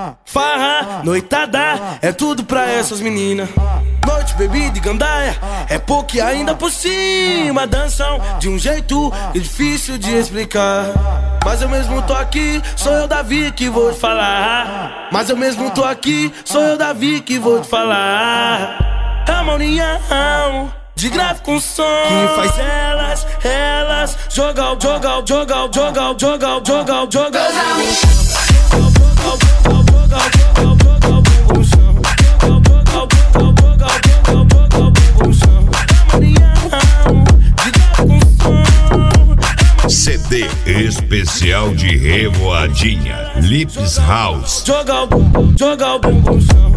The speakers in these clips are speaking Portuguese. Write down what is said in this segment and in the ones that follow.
Farra, noitada, é tudo pra essas meninas. Noite, bebida e gandaia, é pouco e ainda por cima. Dançam de um jeito difícil de explicar. Mas eu mesmo tô aqui, sou eu, Davi, que vou te falar. Mas eu mesmo tô aqui, sou eu, Davi, que vou te falar. É uma união de grave com som que faz elas jogar. CD especial de Revoadinha, Lips House. Joga o bumbum chão.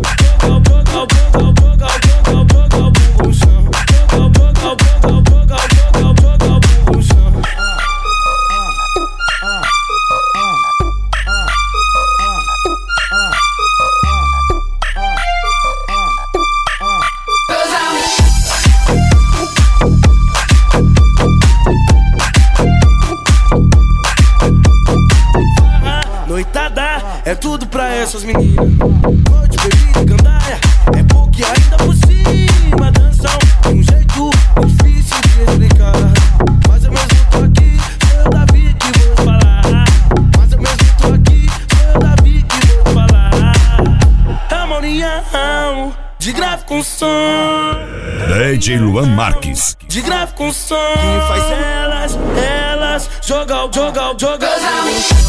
Noitada, é tudo pra essas meninas. Noite, bebida e gandaia, é pouco e ainda por cima. Dançam de um jeito difícil de explicar. Mas eu mesmo tô aqui, sou eu, Davi, que vou te falar. Mas eu mesmo tô aqui, sou eu, Davi, que vou te falar. É uma união de grave com som. DJ Luan Marques. De grave com som que faz elas jogar.